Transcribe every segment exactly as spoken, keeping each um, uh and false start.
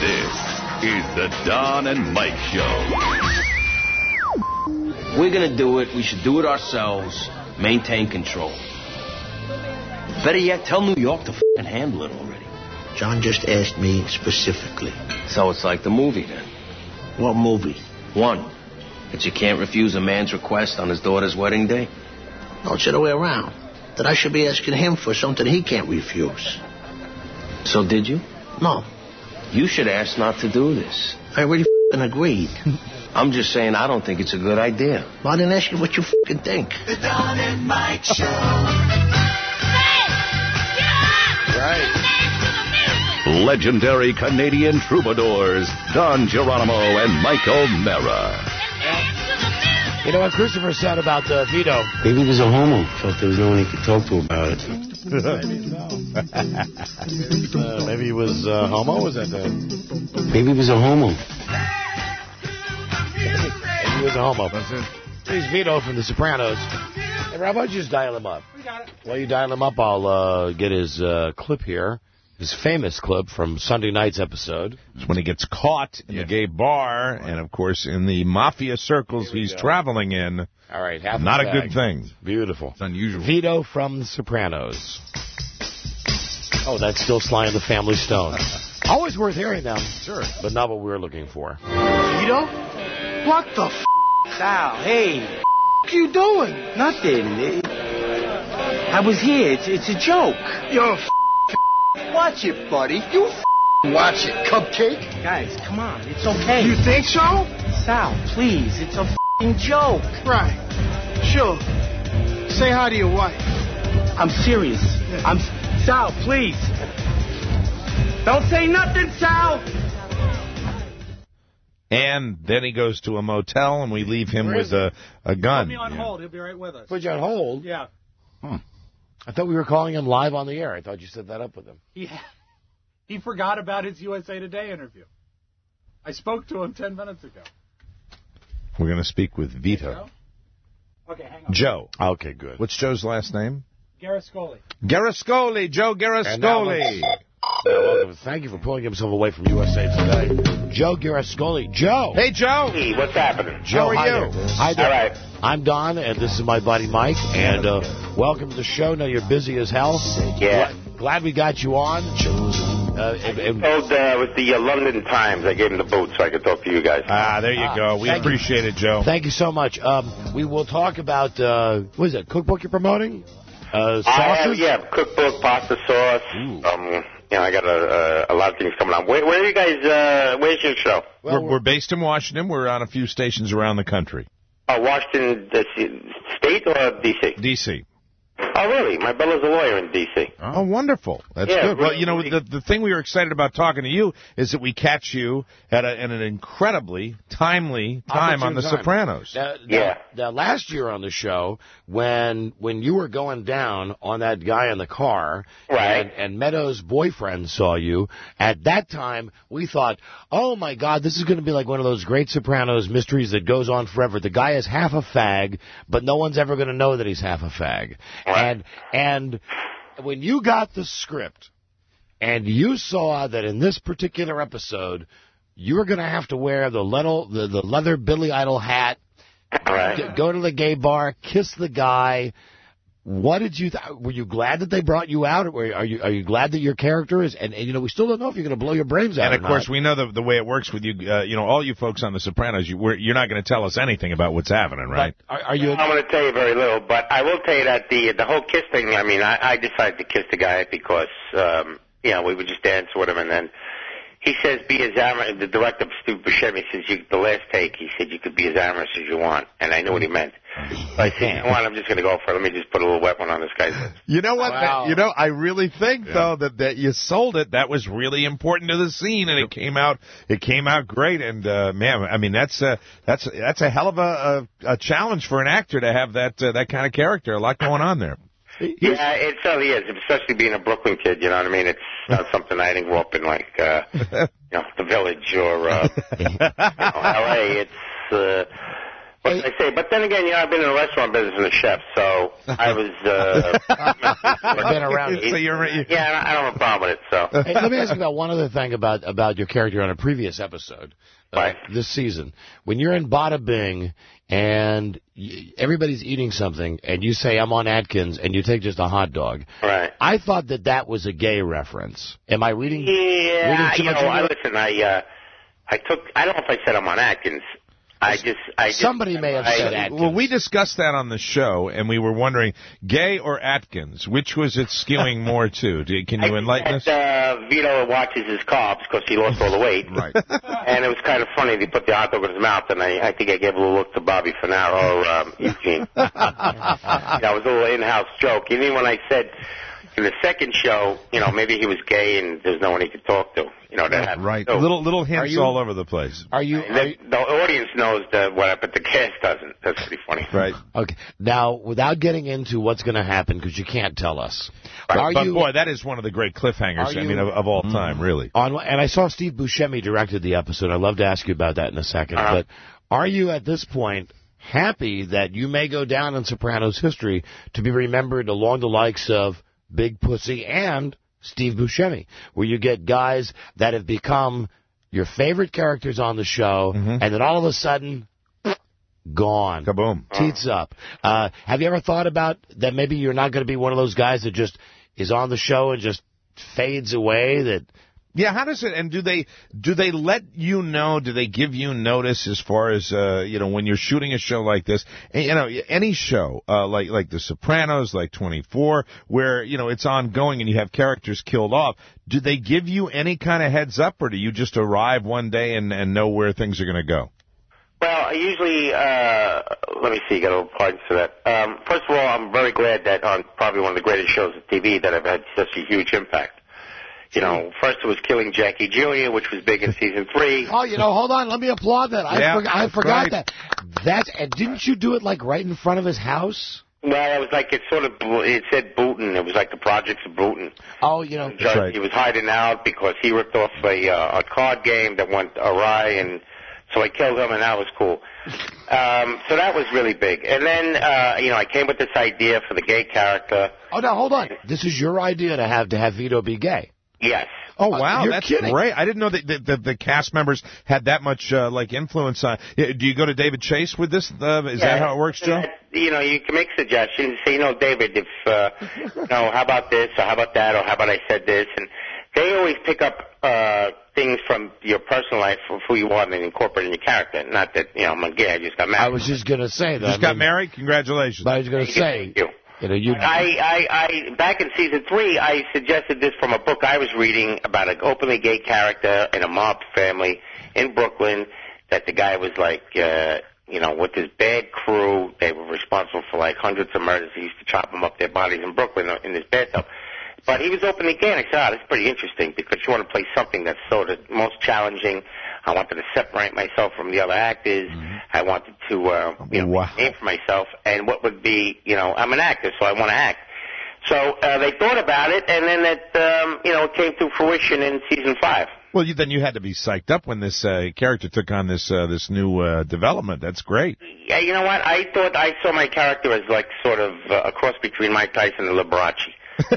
This is the Don and Mike Show. We're going to do it. We should do it ourselves. Maintain control. Better yet, tell New York to f***ing handle it already. John just asked me specifically. So it's like the movie, then? What movie? One, that you can't refuse a man's request on his daughter's wedding day. No, it's the other way around. That I should be asking him for something he can't refuse. So did you? No. You should ask not to do this. I already f***ing agreed. I'm just saying I don't think it's a good idea. Well, I didn't ask you what you f***ing think. The Don and Mike Show. Right. Legendary Canadian troubadours, Don Geronimo and Mike O'Mara. You know what Christopher said about uh, Vito? Maybe he was a homo. Felt there was no one he could talk to about it. uh, maybe he was uh, homo? Was that the... Maybe he was a homo. Maybe he was a homo. He's Vito from The Sopranos. Hey, Rob, why don't you just dial him up? We got it. While you dial him up, I'll uh, get his uh, clip here. His famous clip from Sunday night's episode. It's when he gets caught in yeah. the gay bar, and, of course, in the mafia circles he's go. traveling in. All right, half Not a, a good thing. Beautiful. It's unusual. Vito from The Sopranos. Oh, that's still Sly and the Family Stone. Always worth hearing them. Sure. But not what we were looking for. Vito? What the f***? Sal, hey. What are you doing? Nothing. I was here. It's, it's a joke. You're f***. Watch it, buddy. You f*** watch it, cupcake. Guys, come on. It's okay. You think so? Sal, please. It's a f***ing joke. Right. Sure. Say hi to your wife. I'm serious. Yeah. I'm... Sal, please. Don't say nothing, Sal. And then he goes to a motel, and we leave him Where with a, a gun. Put me on yeah. hold. He'll be right with us. Put you on hold? Yeah. Hmm. I thought we were calling him live on the air. I thought you set that up with him. Yeah. He forgot about his U S A Today interview. I spoke to him ten minutes ago. We're going to speak with Vito. Okay, hang on. Joe. Okay, good. What's Joe's last name? Garascoli. Garascoli. Joe Garascoli. Welcome. Thank you for pulling himself away from U S A Today. Joe Garascoli. Joe. Hey, Joe. Hey, what's happening? Joe, How are hi you? There. Hi there. All right. I'm Don, and this is my buddy Mike, and uh, welcome to the show. Know you're busy as hell. Yeah. Glad, glad we got you on. Uh, and, and, I told uh, with the uh, London Times, I gave him the boot so I could talk to you guys. Ah, there you ah, go. We appreciate you. it, Joe. Thank you so much. Um, we will talk about, uh, what is it, cookbook you're promoting? Uh, sauces? Uh, yeah, cookbook, pasta sauce. Ooh. Um, you know, I got a, a, a lot of things coming on. Where, where are you guys, uh, where's your show? Well, we're, we're based in Washington. We're on a few stations around the country. Oh, Washington uh, State or D C? D C. Oh, really? My brother's a lawyer in D C. Oh, wonderful. That's yeah, good. Well, you know, the the thing we were excited about talking to you is that we catch you at, a, at an incredibly timely time on The time. Sopranos. Now, now, yeah. Now, last year on the show, when when you were going down on that guy in the car, right. and, and Meadows' boyfriend saw you, at that time, we thought, oh, my God, this is going to be like one of those great Sopranos mysteries that goes on forever. The guy is half a fag, but no one's ever going to know that he's half a fag. And and when you got the script and you saw that in this particular episode you were going to have to wear the leather, the, the leather Billy Idol hat, right. go to the gay bar, kiss the guy, what did you th- were you glad that they brought you out? Or are you are you glad that your character is and, and you know we still don't know if you're going to blow your brains out. And of or course not. we know the the way it works with you. Uh, you know, all you folks on The Sopranos, you we're, you're not going to tell us anything about what's happening, right? But are, are you? I'm going to tell you very little, but I will tell you that the the whole kiss thing. I mean, I, I decided to kiss the guy because um, you know we would just dance with him, and then he says, "Be as amorous." The director, Stu Buscemi, says, you, "The last take," he said, "You could be as amorous as you want," and I knew what he meant. So I said, "You know what? I'm just going to go for it. Let me just put a little weapon on this guy's head." You know what? Wow. That, you know, I really think yeah. though that, that you sold it. That was really important to the scene, and it came out. It came out great. And uh, man, I mean, that's a that's that's a hell of a, a, a challenge for an actor to have that uh, that kind of character. A lot going on there. Yeah, it certainly is, especially being a Brooklyn kid, you know what I mean? It's not something I didn't grow up in, like, uh, you know, the Village or, uh, you know, L A. It's, uh, What can I say? But then again, you know, I've been in the restaurant business and a chef, so I was. Uh, You've been around it. So you're, you yeah, I don't have a problem with it. So. Hey, let me ask you about one other thing about about your character on a previous episode. Uh, right. This season, when you're in Bada Bing and y- everybody's eating something, and you say, "I'm on Atkins," and you take just a hot dog. Right. I thought that that was a gay reference. Am I reading? Yeah, reading too you much know, into I it? listen. I uh, I took. I don't know if I said I'm on Atkins. I just. I just, Somebody may have I, said Atkins. Well, we discussed that on the show, and we were wondering, gay or Atkins, which was it skewing more to? Do, can you I enlighten us? had, uh, Vito watches his carbs because he lost all the weight. Right. And it was kind of funny. He put the hot dog in his mouth, and I, I think I gave a little look to Bobby Finaro or um, Eugene. That was a little in-house joke. Even when I said in the second show, you know, maybe he was gay and there's no one he could talk to. You know, that happened. Right. too. Little little hints you- all over the place. Are you? And Are the, you the audience knows that what, but the cast doesn't. That's pretty funny. Right. okay. Now, without getting into what's going to happen, because you can't tell us. Are but you boy, that is one of the great cliffhangers. Are I you- mean, of, of all time, really. on? And I saw Steve Buscemi directed the episode. I'd love to ask you about that in a second. Uh-huh. But are you at this point happy that you may go down in Sopranos history to be remembered along the likes of Big Pussy and Steve Buscemi, where you get guys that have become your favorite characters on the show, Mm-hmm. and then all of a sudden, gone. Kaboom. Teats up. Uh, have you ever thought about that maybe you're not going to be one of those guys that just is on the show and just fades away, that... Yeah, how does it, and do they, do they let you know, do they give you notice as far as, uh, you know, when you're shooting a show like this, and, you know, any show, uh, like, like The Sopranos, like twenty-four, where, you know, it's ongoing and you have characters killed off, do they give you any kind of heads up, or do you just arrive one day and, and know where things are going to go? Well, I usually, uh, let me see, got a little points for that. Um, first of all, I'm very glad that on probably one of the greatest shows on T V that I've had such a huge impact. You know, first it was Killing Jackie Junior, which was big in season three. Oh, you know, hold on. Let me applaud that. I, Yeah, forg- I that's forgot right. that. That's, and didn't you do it, like, right in front of his house? Well, it was like, it sort of, it said Booten. It was like the projects of Booten. Oh, you know. That's right. He was hiding out because he ripped off a, uh, a card game that went awry, and so I killed him, and that was cool. Um, so that was really big. And then, uh, you know, I came with this idea for the gay character. Oh, now, hold on. This is your idea to have to have Vito be gay. Yes. Oh, wow, you're that's kidding. great. I didn't know that the, the, the cast members had that much, uh, like, influence on. Yeah, do you go to David Chase with this? Uh, is that how it works, Joe? You know, you can make suggestions. Say, you know, David, if, uh, you know, how about this, or how about that, or how about I said this? And they always pick up uh, things from your personal life of who you are and incorporate in your character. Not that, you know, I'm gay, I just got married. I was just going to say that. Just I got mean, married? Congratulations. But I was going to say, Thank you. you know, you. I, I, I, back in season three, I suggested this from a book I was reading about an openly gay character in a mob family in Brooklyn. That the guy was like, uh, you know, with his bad crew, they were responsible for like hundreds of murders. He used to chop them up their bodies in Brooklyn in his bathtub. But he was openly gay, and I said, oh, that's pretty interesting because you want to play something that's sort of most challenging. I wanted to separate myself from the other actors. Mm-hmm. I wanted to, uh, you know, Wow. make a name for myself. And what would be, you know, I'm an actor, so I want to act. So uh, they thought about it, and then it, um, you know, it came to fruition in season five. Well, you, then you had to be psyched up when this uh, character took on this uh, this new uh, development. That's great. Yeah, you know what? I thought I saw my character as like sort of uh, a cross between Mike Tyson and Liberace. But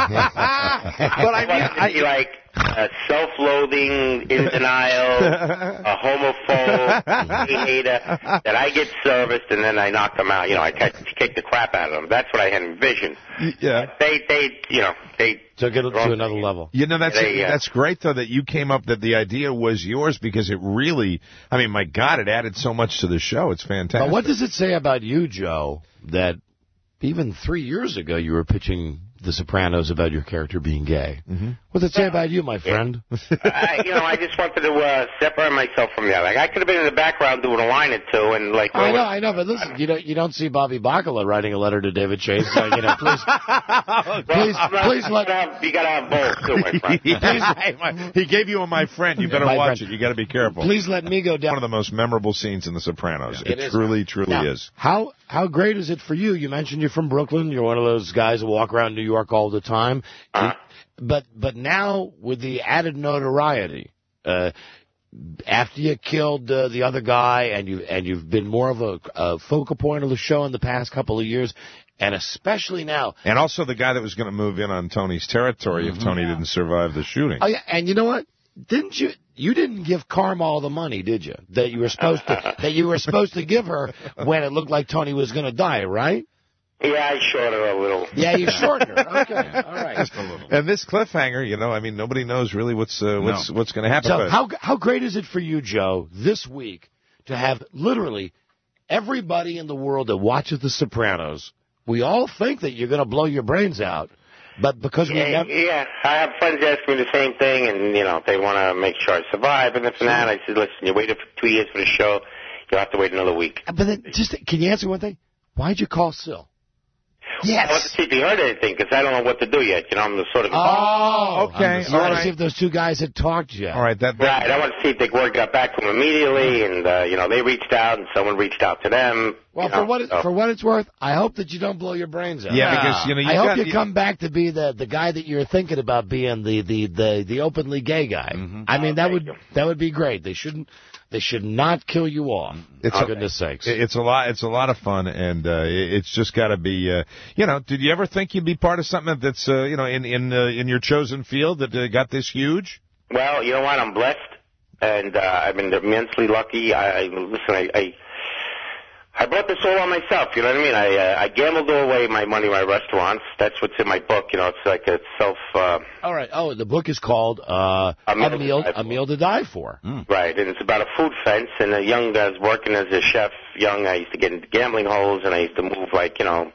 I mean, I wanted to be like uh, self-loathing, in denial, a homophobe, a hater, that I get serviced and then I knock them out. You know, I kick kick the crap out of them. That's what I had envisioned. Yeah. They, they, you know, they Took it to another level. You know, that's They, uh, that's great, though, that you came up, that the idea was yours, because it really, I mean, my God, it added so much to the show. It's fantastic. But what does it say about you, Joe, that even three years ago you were pitching The Sopranos about your character being gay? Mm-hmm. What does it say about you, my friend? I, you know, I just wanted to uh, separate myself from that. Like, I could have been in the background doing a line or two, and like. I know, I know, but listen, you don't you don't see Bobby Bacala writing a letter to David Chase saying, you know, please, please, please you let. gotta have, you gotta have both too, my friend. He gave you a my friend. You better My watch friend. it. You got to be careful. Please let me go down. One of the most memorable scenes in The Sopranos. It It, is. truly, truly Now, is. How how great is it for you? You mentioned you're from Brooklyn. You're one of those guys who walk around New York all the time. Uh-huh. But but now with the added notoriety, uh, after you killed uh, the other guy, and you and you've been more of a, a focal point of the show in the past couple of years, and especially now. And also the guy that was going to move in on Tony's territory mm-hmm. if Tony yeah. didn't survive the shooting. Oh yeah, and you know what? Didn't you? You didn't give Karma all the money, did you? That you were supposed to that you were supposed to give her when it looked like Tony was going to die, right? Yeah, I shorted her a little. Yeah, you shorted her. Okay, all right. Just a little. And this cliffhanger, you know, I mean, nobody knows really what's uh, what's no. what's going to happen. So how how great is it for you, Joe, this week to have literally everybody in the world that watches The Sopranos? We all think that you're going to blow your brains out, but because we yeah, never... yeah, I have friends ask me the same thing, and you know, they want to make sure I survive. And if not, I said, listen, you waited for two years for the show, you'll have to wait another week. But then, just can you answer one thing? Why'd you call Sil? Yes. I want to see if he heard anything, because I don't know what to do yet. You know, I'm the sort of... Oh, okay. You want to see if those two guys had talked yet. All right. That, that, right. I want to see if the word got back to them immediately, and, uh, you know, they reached out, and someone reached out to them. Well, you for know, what it, so. for what it's worth, I hope that you don't blow your brains out. Yeah, because, you know... You I got, hope you, you come back to be the, the guy that you're thinking about being, the, the, the, the openly gay guy. Mm-hmm. I mean, oh, that would you. that would be great. They shouldn't... They should not kill you off. It's for a, goodness sakes. It's a lot. It's a lot of fun, and uh, it's just got to be. Uh, you know, did you ever think you'd be part of something that's uh, you know in in uh, in your chosen field that uh, got this huge? Well, you know what? I'm blessed, and uh, I've been immensely lucky. I, I listen. I, I I brought this all on myself. You know what I mean? I uh, I gambled all away my money, my restaurants. That's what's in my book. You know, it's like a self. Uh, all right. Oh, the book is called uh, A Meal, a meal, a meal to Die For. Mm. Right, and it's about a food fence. And a young guy was working as a chef. Young, I used to get into gambling holes, and I used to move like you know.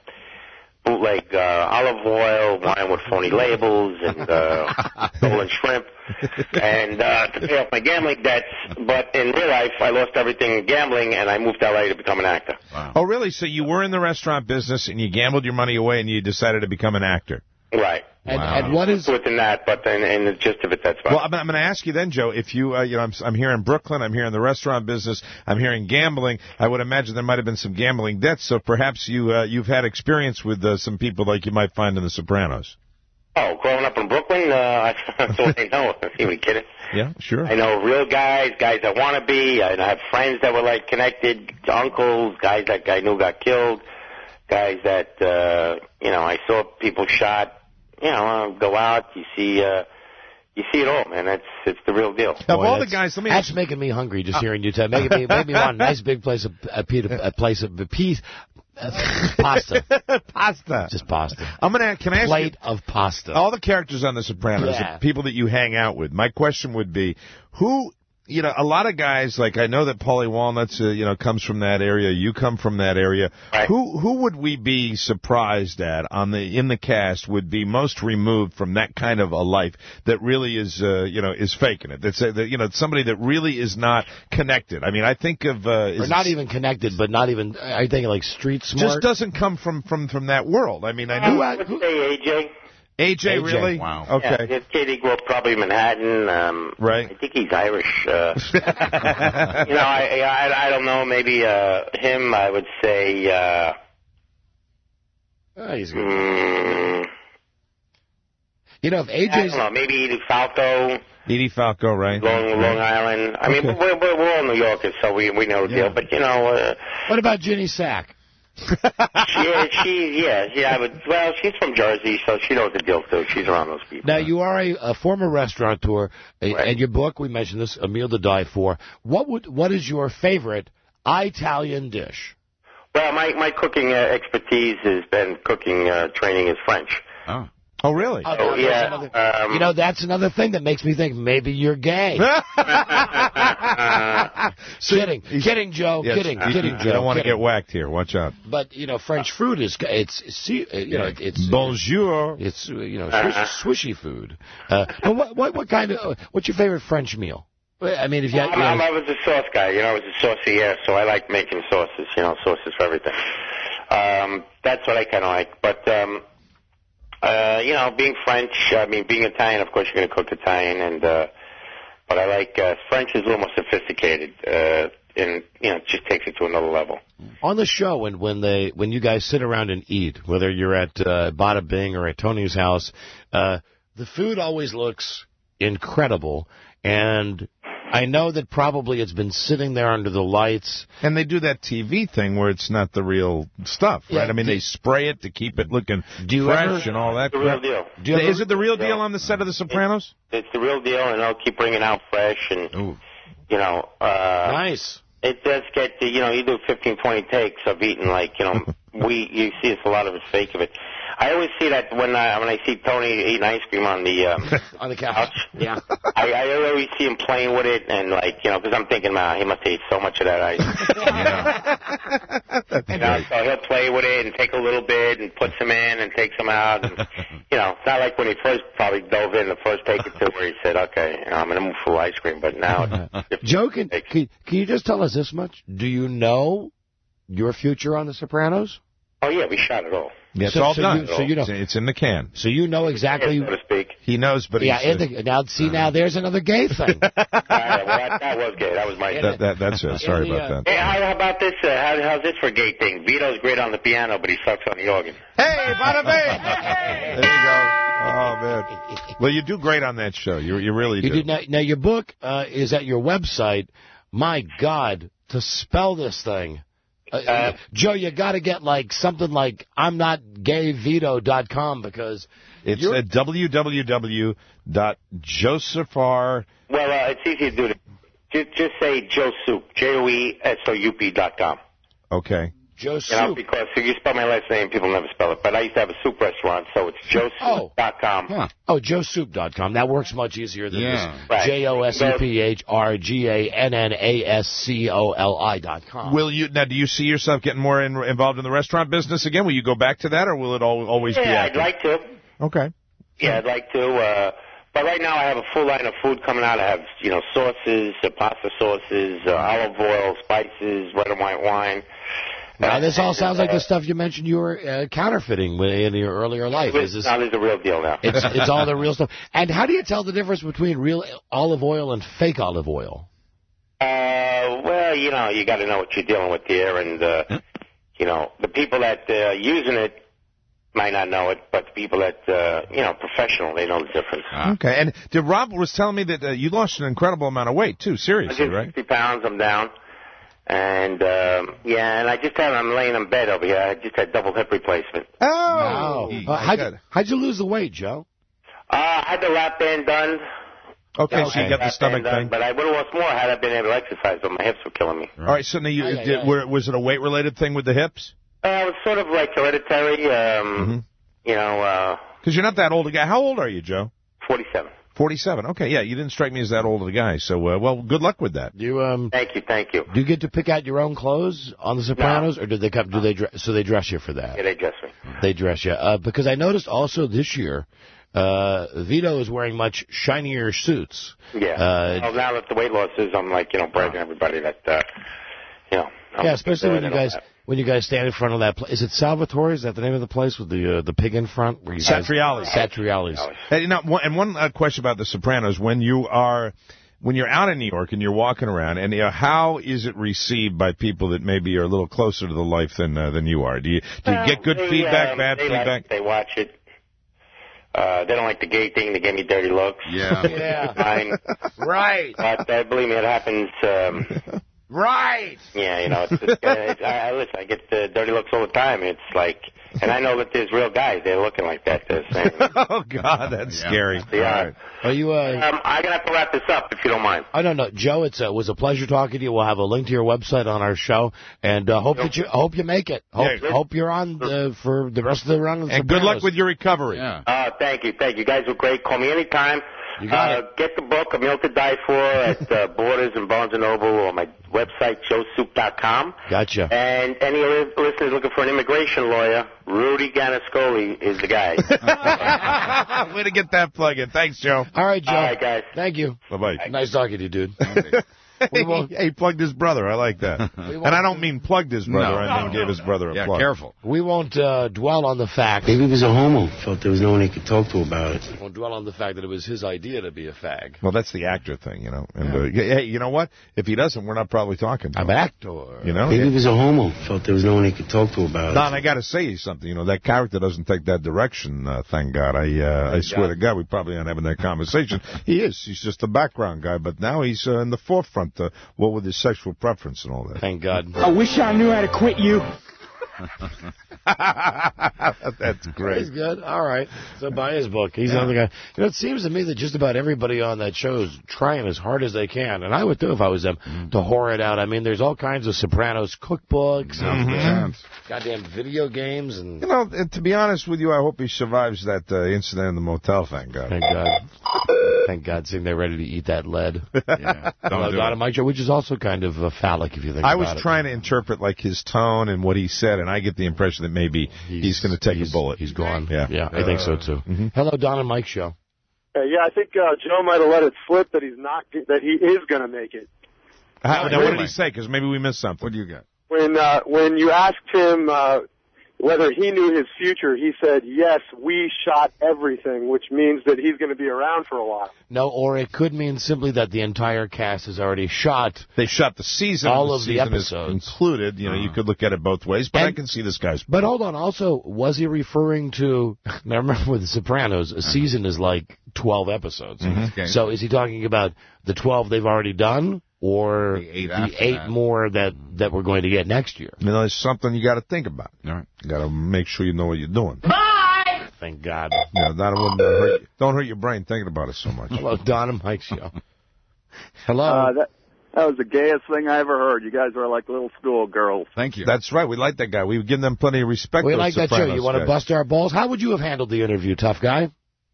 bootleg uh, olive oil, wine with phony labels, and uh, stolen shrimp, and uh, to pay off my gambling debts. But in real life, I lost everything in gambling, and I moved to L A to become an actor. Wow. Oh, really? So you were in the restaurant business, and you gambled your money away, and you decided to become an actor? Right. And, wow. and what is within that? But in, in the gist of it, that's fine. Well, I'm, I'm going to ask you then, Joe. If you, uh, you know, I'm, I'm here in Brooklyn. I'm here in the restaurant business. I'm here in gambling. I would imagine there might have been some gambling debts. So perhaps you, uh, you've had experience with uh, some people like you might find in The Sopranos. Oh, growing up in Brooklyn, uh, that's all I know. Are you kidding? Yeah, sure. I know real guys, guys that want to be. I have friends that were like connected, uncles, guys that I knew got killed, guys that uh, you know I saw people shot. You know, go out, you see, uh, you see it all, man. That's it's the real deal. Of all the guys, let me that's making me hungry just uh, hearing you tell. Making me, make me want a nice big place of a, a place of a piece, uh, pasta, pasta, just pasta. I'm gonna can I ask plate you, of pasta. All the characters on The Sopranos yeah. are people that you hang out with. My question would be, who? You know, a lot of guys, like I know that Paulie Walnuts, uh, you know, comes from that area. You come from that area. Right. Who who would we be surprised at on the in the cast would be most removed from that kind of a life that really is, uh, you know, is faking it? That's uh, that, you know, somebody that really is not connected. I mean, I think of uh, or not even connected, but not even. I think like street smart. Just doesn't come from from from that world. I mean, I know. know. I would say A J. A J, A J, really? wow. Okay. Yeah, his kid, he grew up probably in Manhattan. Um, right. I think he's Irish. Uh, you know, I, I I don't know. Maybe uh, him. I would say. Uh, oh, he's good. Mm, you know, if A J's. I don't know. Maybe Edie Falco. Edie Falco, right? Long Long Island. I mean, Okay. we're, we're we're all New Yorkers, so we we know the Yeah. deal. But you know. Uh, What about Ginny Sack? yeah, she, yeah, yeah, but, well, she's from Jersey, so she knows the deal, too. She's around those people. Now, you are a, a former restaurateur, a, Right. and your book, we mentioned this, A Meal to Die For. What would what is your favorite Italian dish? Well, my, my cooking uh, expertise has been cooking uh, training is French. Oh. Oh, really? Oh, Oh, that's yeah. another- Um, you know, that's another thing that makes me think maybe you're gay. kidding, kidding, Joe, Yes. kidding, You- kidding, You Joe. don't want to kidding. get whacked here. Watch out. But you know, French food is it's, it's you know it's Bonjour. It's you know swish, swishy food. Uh, but what what what kind of what's your favorite French meal? I mean, if you, had, you I'm, know, I was a sauce guy, you know, I was a saucier, so I like making sauces, you know, sauces for everything. Um, that's what I kind of like. But, um, uh, you know, being French, I mean, being Italian, of course, you're going to cook Italian, and uh, but I like uh, French is a little more sophisticated, uh, and you know, it just takes it to another level. on the show, when when they when you guys sit around and eat, whether you're at uh, Bada Bing or at Tony's house, uh, the food always looks incredible, and I know that probably it's been sitting there under the lights. And they do that T V thing where it's not the real stuff, right? Yeah, I mean, do, they spray it to keep it looking do you fresh ever, and all that. It's the real deal. Do you Is it the real deal on the set of The Sopranos? It's, it's the real deal, and they'll keep bringing out fresh, and, Ooh. you know. Uh, nice. It does get, to, you know, you do fifteen, twenty takes of eating, like, you know, we, you see it's a lot of it's fake of it. I always see that when I when I see Tony eating ice cream on the um, on the couch. Yeah, I, I always see him playing with it, and like you know, because I'm thinking, man, he must eat so much of that ice. you know, so he'll play with it and take a little bit and put some in and take some out. And, you know, it's not like when he first probably dove in the first take or two where he said, okay, you know, I'm in the mood for ice cream, but now. It's Joe, can, can can you just tell us this much? Do you know your future on The Sopranos? Oh yeah, we shot it all. Yeah, it's so, all so done. You, so you know, it's in the can. So you know exactly. So to speak. He knows, but yeah. he's, In the, now, see, now there's another gay thing. uh, well, that, that was gay. That was my. That, that, that's it. Sorry the, about uh, that. Hey, how, how about this? Uh, how, how's this for a gay thing? Vito's great on the piano, but he sucks on the organ. Hey, bada bing! There you go. Oh man. Well, you do great on that show. You you really you do. Did, now, now your book uh, is at your website. My God, to spell this thing. Uh, uh, Joe, you got to get like something like I'm not gay vito dot com because it's at w w w dot josephar. Well, uh, it's easy to do. It. Just, just say Joe Soup, J O E S O U P dot com. Okay. Joe Soup. You know, because if you spell my last name, people never spell it. But I used to have a soup restaurant, so it's joe soup dot com. Oh, huh. oh joe soup dot com. That works much easier than yeah. this. Right. J O S E P H R G A N N A S C O L I dot com. Will you now? Do you see yourself getting more in, involved in the restaurant business again? Will you go back to that, or will it all, always yeah, be? Yeah, active? I'd like to. Okay. Yeah, I'd like to. Uh, but right now, I have a full line of food coming out. I have, you know, sauces, uh, pasta sauces, uh, olive oil, spices, red and white wine. Now, this all sounds like the stuff you mentioned you were uh, counterfeiting in your earlier life. Is this, no, this is the real deal now. It's, it's all the real stuff. And how do you tell the difference between real olive oil and fake olive oil? Uh, well, you know, you got to know what you're dealing with here, and uh, you know, the people that uh, using it might not know it, but the people that uh, you know, professional, they know the difference. Okay. And did Rob was telling me that uh, you lost an incredible amount of weight too? Seriously, right? sixty pounds. I'm down. And, um, yeah, and I just had, I'm laying in bed over here. I just had double hip replacement. Oh! Wow. Uh, how'd, you, how'd you lose the weight, Joe? Uh, I had the lap band done. Okay, you know, so you got the stomach done, thing. But I would have lost more had I been able to exercise, but my hips were killing me. All right, so now you, Oh, yeah, did, yeah. Were, was it a weight-related thing with the hips? Uh, it was sort of like hereditary, um, Mm-hmm. you know, uh... Because you're not that old a guy. How old are you, Joe? forty-seven. forty-seven. Okay, yeah, you didn't strike me as that old of a guy. So, uh, well, good luck with that. You um. Thank you, thank you. Do you get to pick out your own clothes on The Sopranos, no. or do they come? Do they dress, so they dress you for that? Yeah, they dress me. They dress you uh, because I noticed also this year, uh, Vito is wearing much shinier suits. Yeah. Uh, well, now that the weight loss is, I'm like, you know, bragging everybody that, uh, you know. I'm yeah, especially when you guys. That. When you guys stand in front of that place, is it Salvatore? Is that the name of the place with the uh, the pig in front? Where you Satriali's. Guys, Satriali's. And, now, one, and one uh, question about The Sopranos: when you are, when you're out in New York and you're walking around, and you know, how is it received by people that maybe are a little closer to the life than uh, than you are? Do you do you well, get good they, feedback, um, bad they feedback? Like, they watch it. Uh, they don't like the gay thing. They give me dirty looks. Yeah. Yeah. Fine. Right. But uh, believe me, it happens. Um, Right. Yeah, you know, it's, it's, uh, it's, I, I listen. I get uh, dirty looks all the time. It's like, and I know that there's real guys. They're looking like that. They're saying, oh God, that's yeah. scary. Yeah. Right. Are you? Uh, um, I'm gonna have to wrap this up if you don't mind. I don't know, Joe. It's uh, was a pleasure talking to you. We'll have a link to your website on our show, and uh, hope that you hope you make it. Hope, Yeah. hope you're on uh, for the rest of the run. Of the And good luck Sopranos. with your recovery. Yeah. Uh, thank you, thank you. You guys were great. Call me anytime. You got uh, it. Get the book, A Meal to Die For, at uh, Borders and Barnes and Noble, or my website, joe soup dot com. Gotcha. And any li- listeners looking for an immigration lawyer, Rudy Ganascoli is the guy. Way to get that plug in. Thanks, Joe. All right, Joe. All right, guys. Thank you. Bye bye. Nice talking to you, dude. We won't, He plugged his brother. I like that. And I don't mean plugged his brother. No, I mean no, gave his brother a yeah, plug. careful. we won't uh, dwell on the fact. Maybe he was a homo. Felt there was no one he could talk to about it. We won't dwell on the fact that it was his idea to be a fag. Well, that's the actor thing, you know. And uh, hey, you know what? If he doesn't, we're not probably talking to I'm him. an actor. You know? Maybe he was a homo. Felt there was no one he could talk to about Don, it. I got to say you something. You know, that character doesn't take that direction, uh, thank God. I uh, I swear to God, we probably aren't having that conversation. He is. He's just a background guy, but now he's uh, in the forefront, uh, what with his sexual preference and all that. Thank God. I wish I knew how to quit you. That's great. He's good. All right. So buy his book. He's another guy. You know, it seems to me that just about everybody on that show is trying as hard as they can, and I would too if I was them, to whore it out. I mean, there's all kinds of Sopranos cookbooks and Mm-hmm. goddamn video games. And You know, uh, to be honest with you, I hope he survives that uh, incident in the motel, thank God. Thank God. Thank God, seeing they're ready to eat that lead. Yeah, don't do God it. Mike Show, which is also kind of uh, phallic if you think I about was it. trying to interpret like his tone and what he said, and I get the impression that maybe he's, he's going to take he's- a bullet. He's gone. Yeah. Yeah, I think so too. Mhm. Hello, Don and Mike Show. Uh, yeah, I think uh, Joe might have let it slip that he's not that he is going to make it. How, now, wait what a did he minute. say? Because maybe we missed something. What do you got? When uh, when you asked him uh, whether he knew his future, he said, "Yes, we shot everything," which means that he's going to be around for a while. No, or it could mean simply that the entire cast has already shot. They shot the season. All the of the season is episodes. included. You know, you could look at it both ways, but I And- can see this guy's. But hold on, also, was he referring to, now remember with The Sopranos, a season is like twelve episodes. Okay. So is he talking about the twelve they've already done, or The eight the after eight that. more that, that we're going to get next year? You know, it's something you got to think about. All right. You got to make sure you know what you're doing. Thank God. You know, that wouldn't hurt. Don't hurt your brain thinking about it so much. Hello, Don and Mike Show. Hello. Uh, that that was the gayest thing I ever heard. You guys are like little schoolgirls. Thank you. That's right. We like that guy. We give them plenty of respect. we those like that show. Sopranos You want to guys. bust our balls? How would you have handled the interview, tough guy?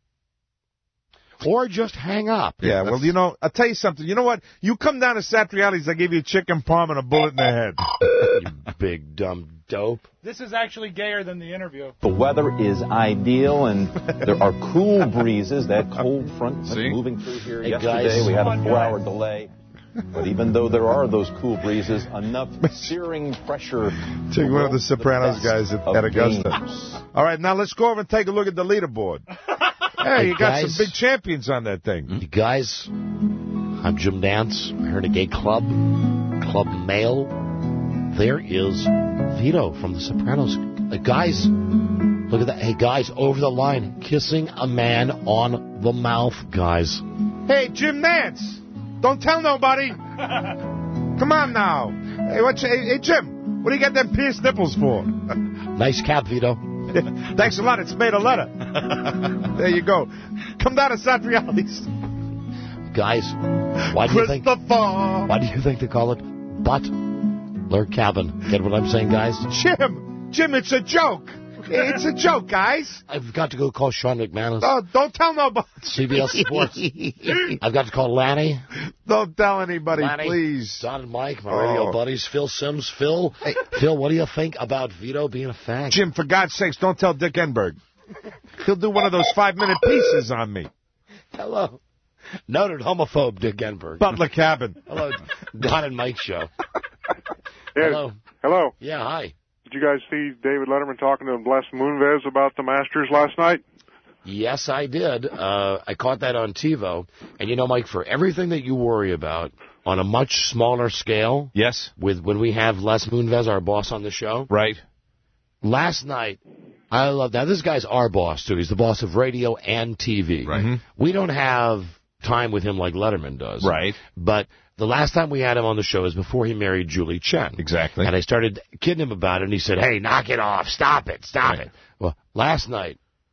Or just hang up. Yeah, well, you know, I'll tell you something. You know what? You come down to Satriali's, I give you a chicken palm and a bullet in the head. You big dumb dope. This is actually gayer than the interview. The weather is ideal, and there are cool breezes. That cold front that's See? moving through here Hey, yesterday. guys. We had Come a on, four-hour delay. But even though there are those cool breezes, enough searing pressure. Take one of the will Sopranos best guys at, of at Augusta. games. All right, now let's go over and take a look at the leaderboard. Hey, you got guys. some big champions on that thing. You guys, I'm Jim Dance. I heard a gay club, Club Male. There is Vito from The Sopranos. Uh, guys, look at that. Hey, guys, over the line, kissing a man on the mouth, guys. Hey, Jim Nance, don't tell nobody. Come on now. Hey, what? You, hey, hey, Jim, what do you got them pierced nipples for? Nice cap, Vito. Thanks a lot. It's made a letter. There you go. Come down to Satriali's. Guys, why do you think? Christopher. Why do you think they call it Butler Cabin? Get what I'm saying, guys? Jim, Jim, it's a joke. It's a joke, guys. I've got to go call Sean McManus. Oh, don't tell nobody. C B S Sports. I've got to call Lanny. Don't tell anybody, Lanny, please. Don and Mike, my radio Oh. buddies. Phil Sims. Phil, Phil, what do you think about Vito being a fag? Jim, for God's sakes, don't tell Dick Enberg. He'll do one of those five-minute pieces on me. Hello. Noted homophobe Dick Enberg. Butler Cabin. Hello, Don and Mike show. Hey, Hello. hello. Yeah, hi. Did you guys see David Letterman talking to Les Moonves about the Masters last night? Yes, I did. Uh, I caught that on TiVo. And you know, Mike, for everything that you worry about on a much smaller scale, Yes. with when we have Les Moonves, our boss on the show, Right. last night, I love that. This guy's our boss, too. He's the boss of radio and T V. Right. Mm-hmm. We don't have time with him like Letterman does. Right. But the last time we had him on the show is before he married Julie Chen. Exactly. And I started kidding him about it, and he said, hey, knock it off. Stop it. Stop Right. it. Well, last night,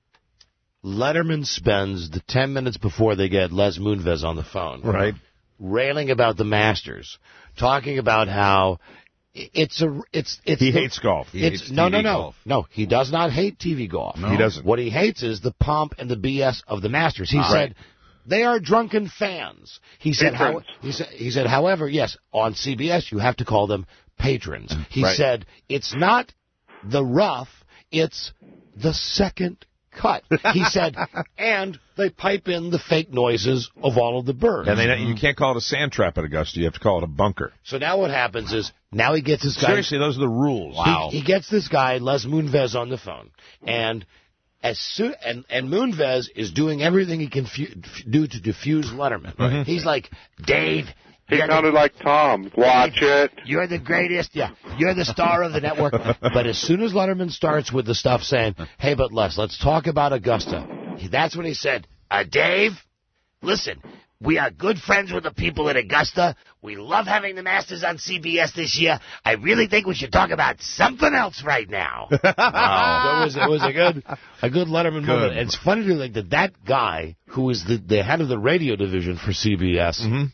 Letterman spends the ten minutes before they get Les Moonves on the phone. Right. Railing about the Masters, talking about how it's a, it's, it's. He the- hates golf. He It's, hates no, T V no, no. golf. No, he does not hate T V golf. No. He doesn't. What he hates is the pomp and the B S of the Masters. He Ah. said they are drunken fans. He said, how, Patrons. he said, he said, however, yes, on C B S you have to call them patrons. He Right. said it's not the rough, it's the second cut. He said, and they pipe in the fake noises of all of the birds. And they, you can't call it a sand trap at Augusta. You have to call it a bunker. So now what happens is, now he gets this guy. Seriously, those are the rules. Wow. He, he gets this guy, Les Moonves, on the phone. And as soon and, and Moonves is doing everything he can fu- do to defuse Letterman. Right. He's like, Dave. He sounded like Tom. Watch it. You're the greatest. Yeah, you're the star of the network. But as soon as Letterman starts with the stuff saying, hey, but Les, let's talk about Augusta. That's when he said, uh, Dave, listen, we are good friends with the people at Augusta. We love having the Masters on C B S this year. I really think we should talk about something else right now. Wow. So it was, it was a good a good Letterman good. moment. And it's funny to think that that guy, who was the, the head of the radio division for C B S, mm-hmm.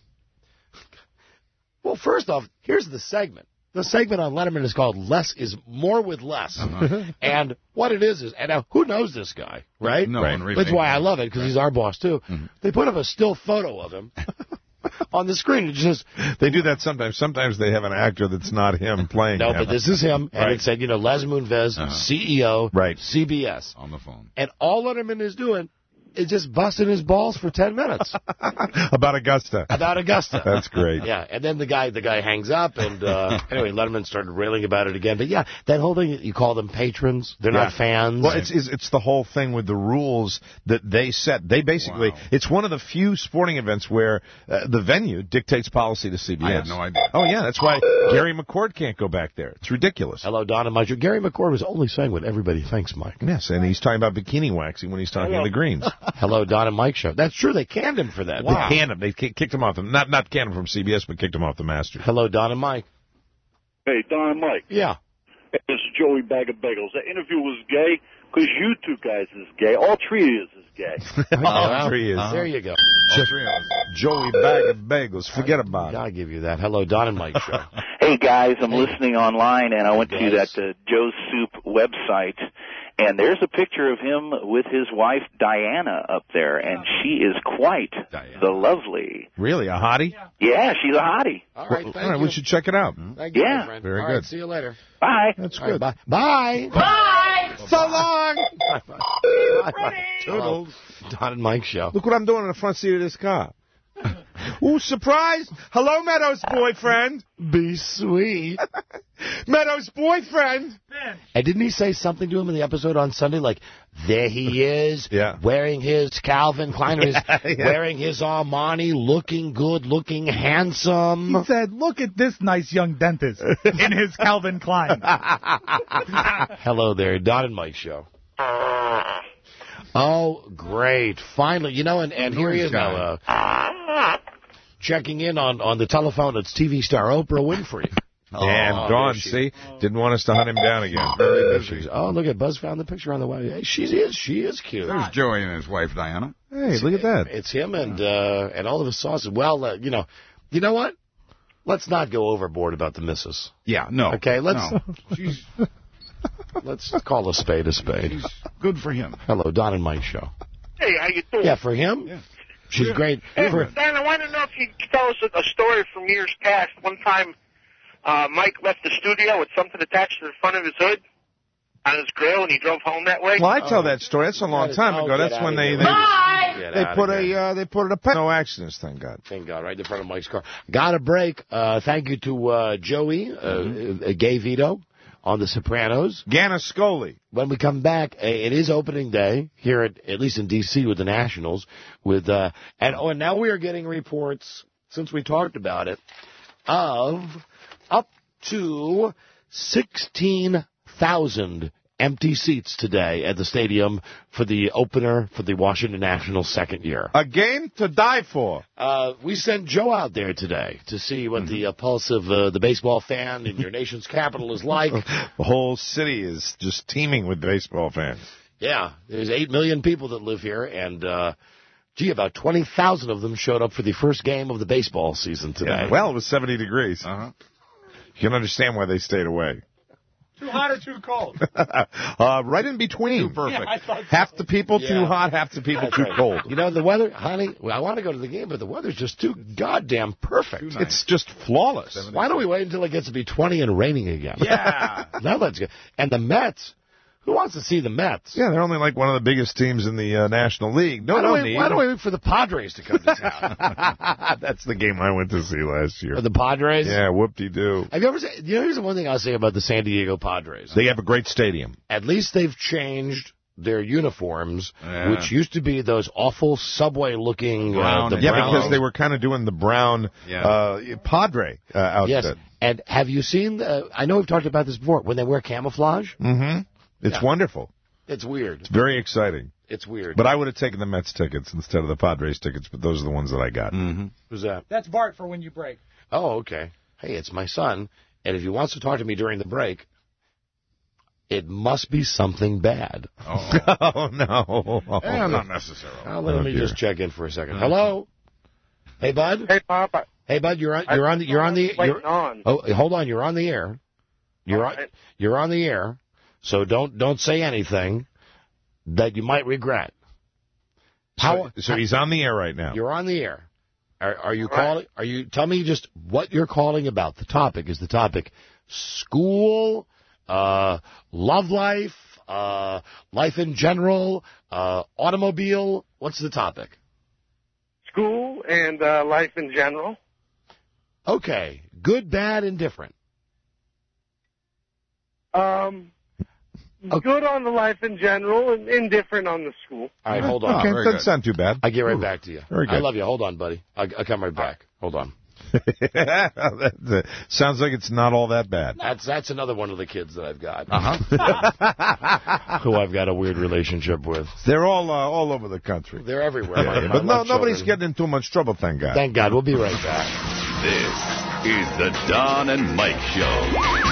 Well, first off, here's the segment. The segment on Letterman is called Less is More with Less. Uh-huh. And what it is is, and now, who knows this guy, right? No right. one really. That's why I love it, because right. he's our boss, too. Mm-hmm. They put up a still photo of him on the screen. It just They do that sometimes. Sometimes they have an actor that's not him playing No, him. but this is him. And right. it said, you know, Les Moonves, uh-huh. C E O, right. C B S. On the phone. And all Letterman is doing is just busting his balls for ten minutes. About Augusta. About Augusta. That's great. Yeah, and then the guy the guy hangs up, and uh, anyway, Letterman started railing about it again. But yeah, that whole thing, you call them patrons. They're yeah. not fans. Well, it's, it's it's the whole thing with the rules that they set. They basically, wow. it's one of the few sporting events where uh, the venue dictates policy to C B S. I had no idea. Oh, yeah, that's why Gary McCord can't go back there. It's ridiculous. Hello, Don and Mike. Gary McCord was only saying what everybody thinks, Mike. Yes, and he's talking about bikini waxing when he's talking Hello. to the Greens. Hello, Don and Mike show. That's true. They canned him for that. Wow. They canned him. They kicked him off. The, not not canned him from C B S, but kicked him off the Masters. Hello, Don and Mike. Hey, Don and Mike. Yeah. Hey, this is Joey Bag of Bagels. That interview was gay because you two guys is gay. All three of you is gay. All three is. Uh-huh. There you go. Joey Bag of Bagels. Forget about it. I'll give you that. Hello, Don and Mike show. Hey, guys. I'm hey. listening online, and I went hey, to that uh, Joe's Soup website. And there's a picture of him with his wife, Diana, up there, and she is quite Diana. the lovely. Really? A hottie? Yeah, she's a hottie. All right, thank All right, you. we should check it out. Thank you, yeah. my friend. Very All good. Right, see you later. Bye. That's All good. Right, bye. Bye. Bye. So long. Bye. Toodles. Don and Mike show. Look what I'm doing in the front seat of this car. Ooh, surprise! Hello, Meadows' boyfriend. Be sweet. Meadows' boyfriend. And didn't he say something to him in the episode on Sunday? Like, there he is, yeah. wearing his Calvin Klein, or his, yeah, yeah. wearing his Armani, looking good, looking handsome. He said, look at this nice young dentist in his Calvin Klein. Hello there, Don and Mike show. Oh, great. Finally. You know, and, and here he is now, uh, checking in on, on the telephone. It's T V star Oprah Winfrey. Oh, and gone, see? Didn't want us to hunt him down again. Very busy. Oh, look at Buzz found the picture on the way. Hey, she is. She is cute. There's Joey and his wife, Diana. Hey, look at that. It's him and uh, and all of his sauces. Well, uh, you know, you know what? Let's not go overboard about the missus. Yeah, no. Okay, let's... No. She's... Let's call a spade a spade. She's good for him. Hello, Don and Mike show. Hey, how you doing? Yeah, for him? Yeah. She's yeah. great. Hey, for... Dan, I want to know if you could tell us a, a story from years past. One time, uh, Mike left the studio with something attached to the front of his hood on his grill, and he drove home that way. Well, I tell oh. that story. That's a long time oh, ago. That's when they... they They put a uh, they put a pen. No accidents, thank God. Thank God, right in front of Mike's car. Got a break. Uh, thank you to uh, Joey, uh, mm-hmm. uh, Gay Vito on The Sopranos. Ganascoli. When we come back, uh, it is opening day here, at, at least in D C with the Nationals. With uh, and oh, and now we are getting reports, since we talked about it, of up to sixteen thousand empty seats today at the stadium for the opener for the Washington Nationals' second year. A game to die for. Uh, we sent Joe out there today to see what mm-hmm. the uh, pulse of uh, the baseball fan in your nation's capital is like. The whole city is just teeming with baseball fans. Yeah, there's eight million people that live here, and, uh, gee, about twenty thousand of them showed up for the first game of the baseball season today. Yeah, well, it was seventy degrees. Uh-huh. You can understand why they stayed away. Too hot or too cold? uh, right in between. Too perfect. Yeah, so. Half the people yeah. too hot, half the people That's too right. cold. You know, the weather, honey, well, I want to go to the game, but the weather's just too goddamn perfect. Nice. It's just flawless. Why don't we wait until it gets to be twenty and raining again? Yeah. Now let's go. And the Mets, Who wants to see the Mets? Yeah, they're only like one of the biggest teams in the uh, National League. No, why no do we, need. Why do we wait for the Padres to come to town? That's the game I went to see last year. Or the Padres? Yeah, whoop-de-doo. Have you ever seen, you know, here's the one thing I'll say about the San Diego Padres. They have a great stadium. At least they've changed their uniforms, Yeah. which used to be those awful subway-looking uh, the Yeah, brown- because they were kind of doing the brown Yeah. uh, Padre uh, outfit. Yes, and have you seen, the, I know we've talked about this before, when they wear camouflage? Mm-hmm. It's Yeah. wonderful. It's weird. It's very exciting. It's weird. But I would have taken the Mets tickets instead of the Padres tickets, but those are the ones that I got. Mm-hmm. Who's that? That's Bart for when you break. Oh, okay. Hey, it's my son, and if he wants to talk to me during the break, it must be something bad. Oh, oh no. Eh, not necessarily. Oh, let Oh, me dear. just check in for a second. Hello? Hey, bud? Hey, Pop. Hey, bud, you're on, you're on, the, you're on the, Waiting you're, on. oh, hold on, you're on the air. You're on, you're on the air, so don't, don't say anything that you might regret. So, so he's on the air right now. You're on the air. Are, are you calling? Are you? Tell me just what you're calling about. The topic is the topic: school, uh, love life, uh, life in general, uh, automobile. What's the topic? School and uh, life in general. Okay, good, bad, indifferent. Um, good on the life in general and indifferent on the school. All right, hold on. Okay, Very doesn't good. sound too bad. I'll get right back to you. Very good. I love you. Hold on, buddy. I'll, I'll come right back. Hold on. That, uh, sounds like it's not all that bad. That's that's another one of the kids that I've got. Uh-huh. Who I've got a weird relationship with. They're all uh, all over the country. They're everywhere. Yeah, My- yeah, my but no, love nobody's children. getting in too much trouble, thank God. Thank God. We'll be right back. This is the Don and Mike Show.